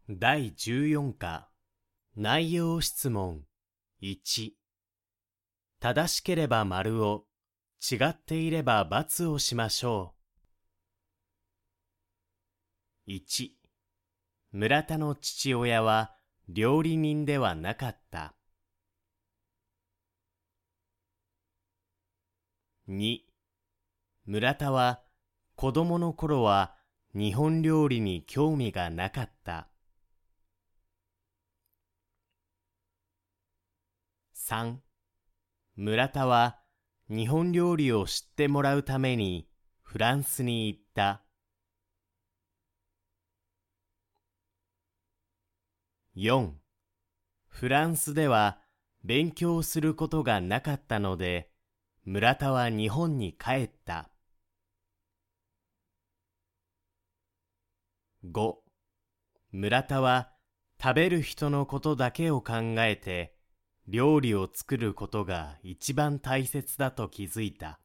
第14課内容質問1。正しければ丸を、違っていれば×をしましょう。1。村田の父親は料理人ではなかった。2。村田は子供の頃は日本料理に興味がなかった。3. 村田は日本料理を知ってもらうためにフランスに行った。4. フランスでは勉強することがなかったので、村田は日本に帰った。5. 村田は食べる人のことだけを考えて、料理を作ることが一番大切だと気づいた。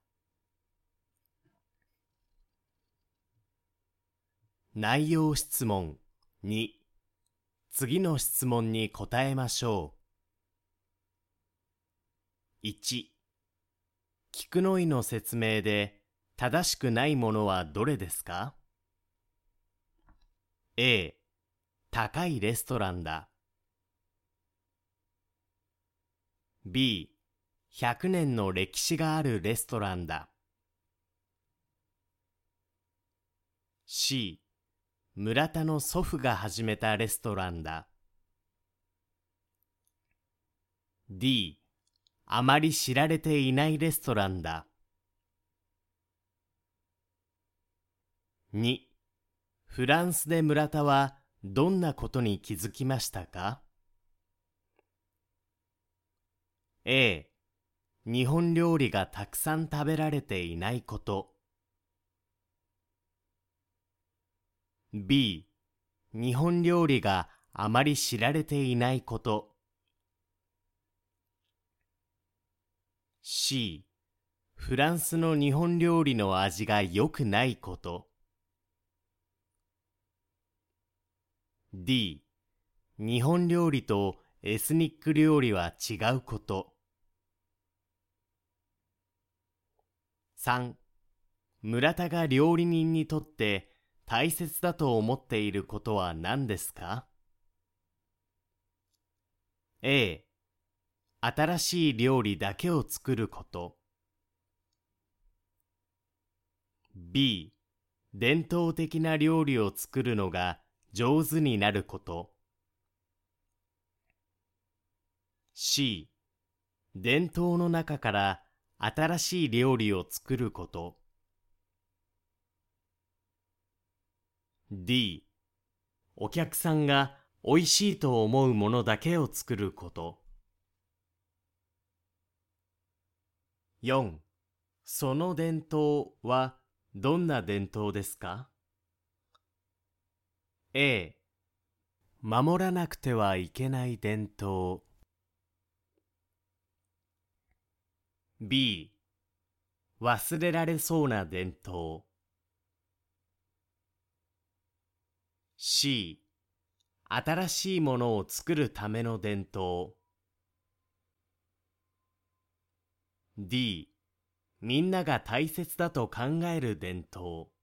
内容質問2。次の質問に答えましょう。1。菊の井の説明で正しくないものはどれですか？ A、高いレストランだ。B、100年の歴史があるレストランだ。C、村田の祖父が始めたレストランだ。D、あまり知られていないレストランだ。2、フランスで村田はどんなことに気づきましたか？ A、日本料理がたくさん食べられていないこと。B、日本料理があまり知られていないこと。C、フランスの日本料理の味が良くないこと。D、日本料理とエスニック料理は違うこと。3. 村田が料理人にとって大切だと思っていることは何ですか？ A、新しい料理だけを作ること。B、伝統的な料理を作るのが上手になること。C、伝統の中から新しい料理を作ること。D、お客さんがおいしいと思うものだけを作ること。4. その伝統はどんな伝統ですか？ A、守らなくてはいけない伝統。B、忘れられそうな伝統。C、新しいものを作るための伝統。D、みんなが大切だと考える伝統。